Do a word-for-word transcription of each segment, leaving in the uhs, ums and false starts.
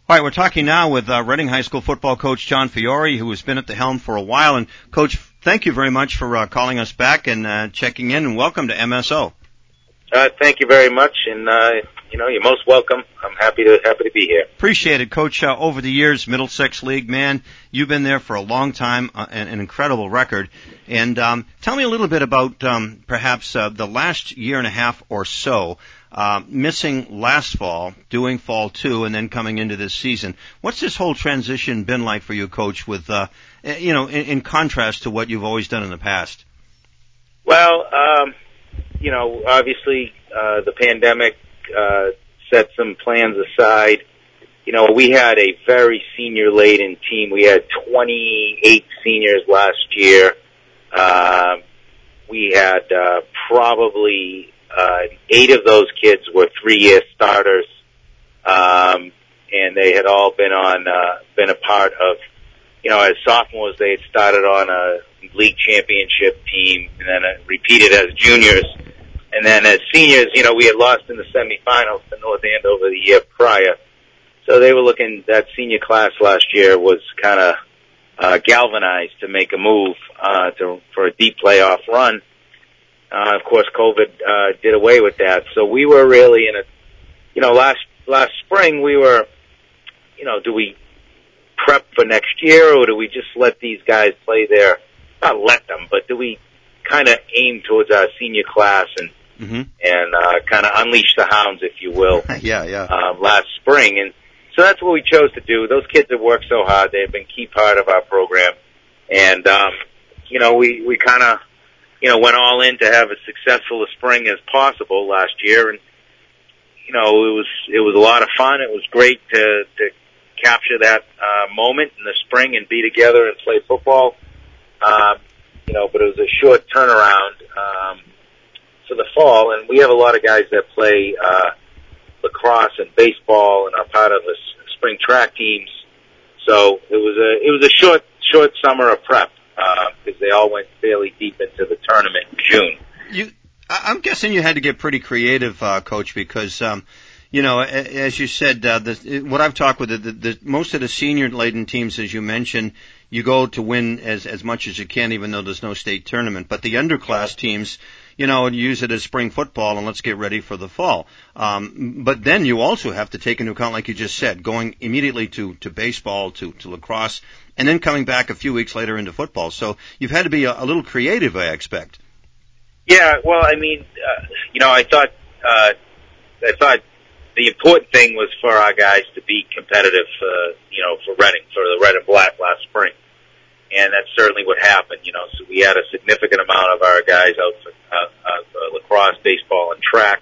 All right, we're talking now with uh, Reading High School football coach John Fiore, who has been at the helm for a while. And, Coach, thank you very much for uh, calling us back and uh, checking in, and welcome to M S O. Uh, thank you very much, and uh, you know, you're most welcome. I'm happy to happy to be here. Appreciate it, Coach. Uh, over the years, Middlesex League, man, you've been there for a long time, uh, an, an incredible record. And um, tell me a little bit about um, perhaps uh, the last year and a half or so, uh, missing last fall, doing fall two, and then coming into this season. What's this whole transition been like for you, Coach? With uh, you know, in, in contrast to what you've always done in the past. Well, um, you know, obviously uh, the pandemic uh, set some plans aside. You know, we had a very senior-laden team. We had twenty-eight seniors last year. Uh, we had uh, probably uh, eight of those kids were three-year starters, um, and they had all been on uh, been a part of. You know, as sophomores, they had started on a league championship team, and then uh, repeated as juniors. And then as seniors, you know, we had lost in the semifinals to North Andover the year prior. So they were looking, that senior class last year was kind of uh, galvanized to make a move uh, to, for a deep playoff run. Uh, of course, COVID uh, did away with that. So we were really in a, you know, last last spring we were, you know, do we prep for next year, or do we just let these guys play their, not let them, but do we kind of aim towards our senior class and mm-hmm. and uh, kind of unleash the hounds, if you will, yeah, yeah. Uh, last spring. And so that's what we chose to do. Those kids have worked so hard. They've been a key part of our program. And, um, you know, we, we kind of, you know, went all in to have as successful a spring as possible last year. And, you know, it was, it was a lot of fun. It was great to, to capture that, uh, moment in the spring and be together and play football. Um, you know, but it was a short turnaround, um, to the fall. And we have a lot of guys that play, uh, lacrosse and baseball and are part of the spring track teams. So it was a, it was a short, short summer of prep, uh, because they all went fairly deep into the tournament in June. You, I'm guessing you had to get pretty creative, uh, Coach, because, um, you know, as you said, uh, the, what I've talked with, the, the, the, most of the senior-laden teams, as you mentioned, you go to win as, as much as you can, even though there's no state tournament. But the underclass teams, you know, use it as spring football and let's get ready for the fall. Um, but then you also have to take into account, like you just said, going immediately to, to baseball, to, to lacrosse, and then coming back a few weeks later into football. So you've had to be a, a little creative, I expect. Yeah, well, I mean, uh, you know, I thought, uh, I thought, the important thing was for our guys to be competitive, uh, you know, for Reading, for the red and black last spring. And that's certainly what happened, you know. So we had a significant amount of our guys out for, uh, uh, for lacrosse, baseball, and track.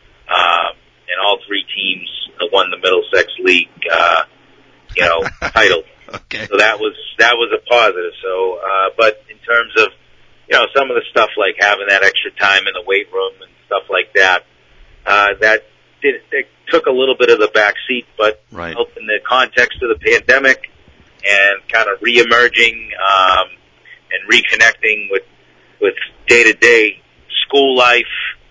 Um, and all three teams won the Middlesex League, uh, you know, title. Okay. So that was, that was a positive. So, uh, but in terms of, you know, some of the stuff like having that extra time in the weight room and stuff like that, uh, that, It, it took a little bit of the back seat, but right. in the context of the pandemic and kind of re-emerging um, and reconnecting with with day-to-day school life,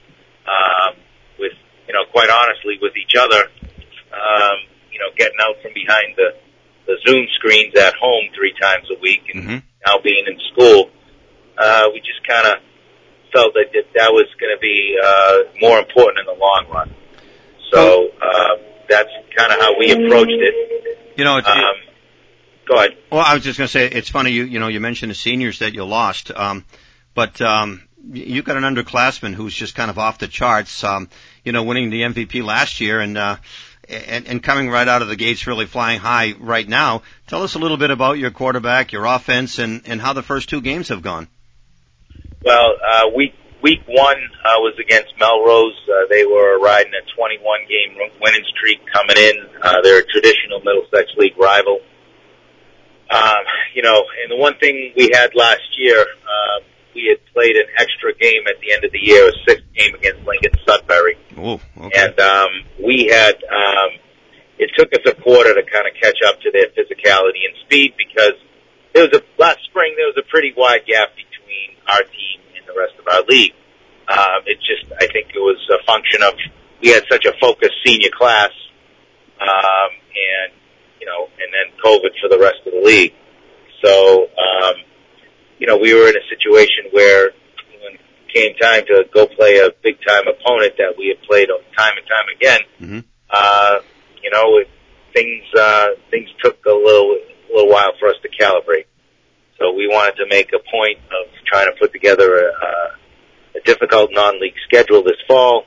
um, with, you know, quite honestly, with each other, um, you know, getting out from behind the, the Zoom screens at home three times a week and mm-hmm. now being in school, uh, we just kind of felt that that was going to be uh, more important in the long run. So uh, that's kind of how we approached it. You know, it's, um, it, go ahead. Well, I was just going to say it's funny. You you know you mentioned the seniors that you lost, um, but um, you've got an underclassman who's just kind of off the charts. Um, you know, winning the M V P last year and uh, and, and coming right out of the gates, really flying high right now. Tell us a little bit about your quarterback, your offense, and and how the first two games have gone. Well, uh, we. Week one uh, was against Melrose. Uh, they were riding a twenty-one game winning streak coming in. Uh, they're a traditional Middlesex League rival. Um, you know, and the one thing we had last year, uh, we had played an extra game at the end of the year, a sixth game against Lincoln Sudbury. Oh, okay. And um, we had, um, it took us a quarter to kind of catch up to their physicality and speed because there was a, last spring there was a pretty wide gap between our team the rest of our league. Um, it just, I think it was a function of we had such a focused senior class, um, and COVID for the rest of the league. So, um, you know, we were in a situation where when it came time to go play a big-time opponent that we had played time and time again, mm-hmm. uh, you know, it, things uh, things took a little, a little while for us to calibrate. So we wanted to make a point of trying to put together a, a difficult non-league schedule this fall,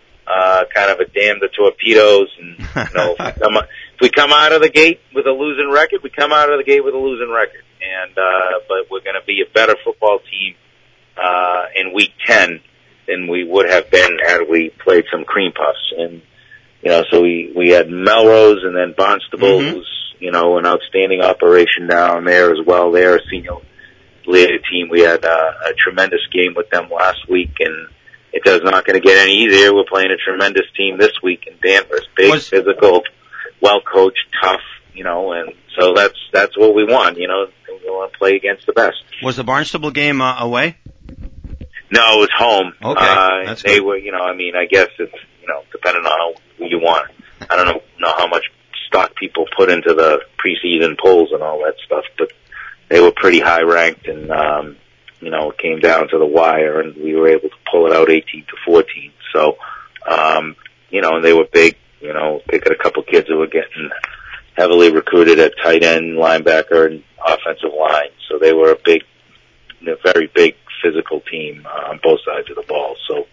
uh, kind of a damn the torpedoes. And, you know, if we, come, if we come out of the gate with a losing record, we come out of the gate with a losing record. And, uh, but we're going to be a better football team, uh, in week ten than we would have been had we played some cream puffs. And, you know, so we, we had Melrose and then Barnstable, mm-hmm. who's, you know, an outstanding operation down there as well. They're a senior leader team. We had uh, a tremendous game with them last week, and it is not going to get any easier. We're playing a tremendous team this week in Danvers. Big, was, physical, well-coached, tough, you know, and so that's that's what we want, you know. We want to play against the best. Was the Barnstable game uh, away? No, it was home. Okay, uh, that's They good. were, you know, I mean, I guess it's, you know, depending on who you want. I don't know, know how much stock people put into the preseason polls and all that stuff, but they were pretty high ranked, and um, you know, it came down to the wire, and we were able to pull it out eighteen to fourteen. So, um, you know, and they were big. You know, picking a couple kids who were getting heavily recruited at tight end, linebacker, and offensive line. So they were a big, a very big physical team uh, on both sides of the ball. So.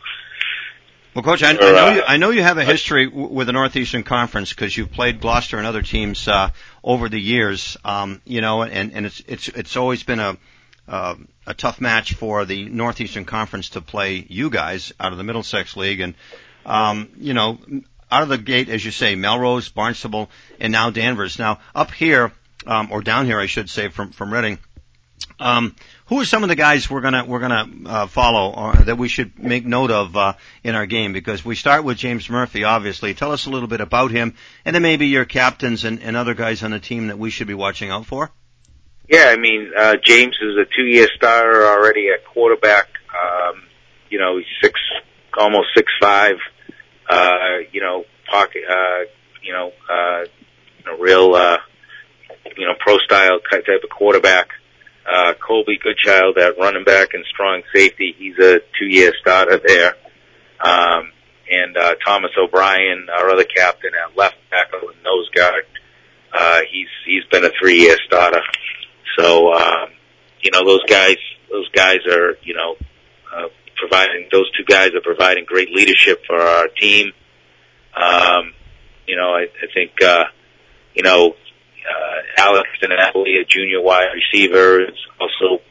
Well, Coach, I, I know you, I know you have a history w- with the Northeastern Conference because you've played Gloucester and other teams uh, over the years. Um, you know, and, and it's it's it's always been a uh, a tough match for the Northeastern Conference to play you guys out of the Middlesex League, and um, you know, out of the gate, as you say, Melrose, Barnstable, and now Danvers. Now up here, um, or down here, I should say, from from Reading. Um, who are some of the guys we're gonna we're gonna uh, follow or that we should make note of uh, in our game? Because we start with James Murphy, obviously. Tell us a little bit about him, and then maybe your captains and, and other guys on the team that we should be watching out for. Yeah, I mean, uh, James is a two-year starter already at quarterback. Um, you know, he's six, almost six five. Uh, you know, pocket. Uh, you know, uh, you know, real. Uh, you know, pro style type of quarterback. Uh, Colby Goodchild at running back and strong safety. He's a two-year starter there. Um, and, uh, Thomas O'Brien, our other captain at left tackle and nose guard. Uh, he's, he's been a three-year starter. So, um, you know, those guys, those guys are, you know, uh, providing, those two guys are providing great leadership for our team. Um, you know, I, I think, uh, you know, Uh, Alex Dinapoli, a junior wide receiver, is also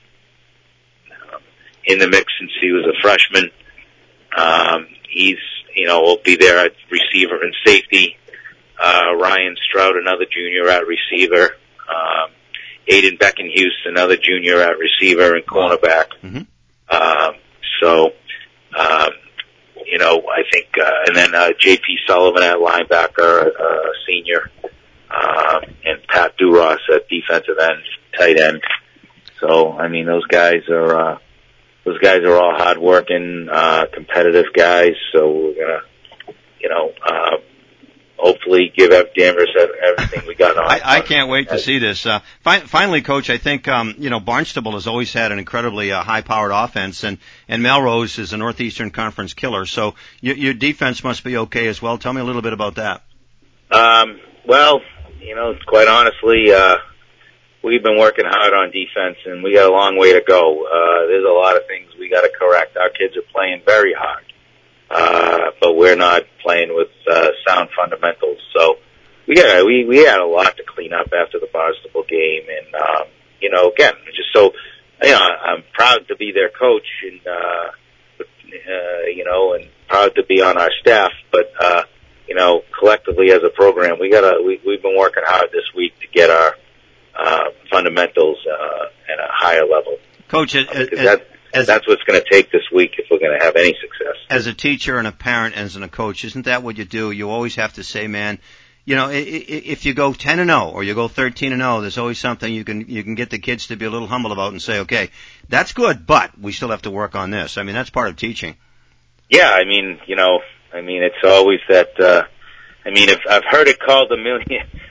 um, in the mix since he was a freshman. Um, he's, you know, will be there at receiver and safety. Uh, Ryan Stroud, another junior at receiver. Um, Aiden Beckenhuse, another junior at receiver and cornerback. Mm-hmm. Um, so, um, you know, I think, uh, and then, uh, J P Sullivan at linebacker, uh, senior. Um, and Pat Duras at defensive end, tight end. So, I mean, those guys are, uh, those guys are all hardworking, uh, competitive guys. So we're gonna, you know, uh, hopefully give Danvers everything we got on. I, I can't wait to see this. Uh, fi- finally, Coach, I think, um, you know, Barnstable has always had an incredibly uh, high-powered offense, and, and Melrose is a Northeastern Conference killer. So your, your defense must be okay as well. Tell me a little bit about that. Um, well, you know, quite honestly, uh, we've been working hard on defense, and we got a long way to go. Uh, there's a lot of things we got to correct. Our kids are playing very hard, uh, but we're not playing with uh, sound fundamentals. So we got we we had a lot to clean up after the Barnstable game, and um, you know, again, just so you know, I'm proud to be their coach, and uh, uh, you know, and proud to be on our staff, but. uh You know, collectively as a program, we gotta, we, we've been working hard this week to get our, uh, fundamentals, uh, at a higher level. Coach, as, uh, that, as, that's what's gonna take this week if we're gonna have any success. As a teacher and a parent and as a coach, isn't that what you do? You always have to say, man, you know, if you go ten and oh or you go thirteen and oh, there's always something you can, you can get the kids to be a little humble about and say, okay, that's good, but we still have to work on this. I mean, that's part of teaching. Yeah, I mean, you know, I mean, it's always that, uh, I mean, if I've heard it called the million,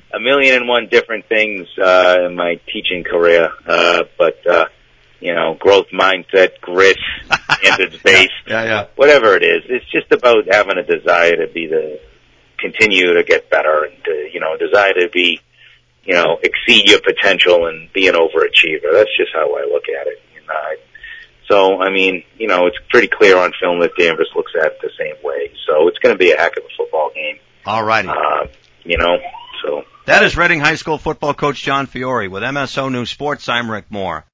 a million and one different things uh, in my teaching career, uh, but uh, you know, growth mindset, grit, standards based, yeah, yeah, yeah. whatever it is. It's just about having a desire to be the continue to get better and to, you know, desire to be, you know, exceed your potential and be an overachiever. That's just how I look at it. You know, I, so, I mean, you know, it's pretty clear on film that Danvers looks at it the same way. So it's going to be a heck of a football game. All righty. Uh, you know, so. That is Reading High School football coach John Fiore. With M S O News Sports, I'm Rick Moore.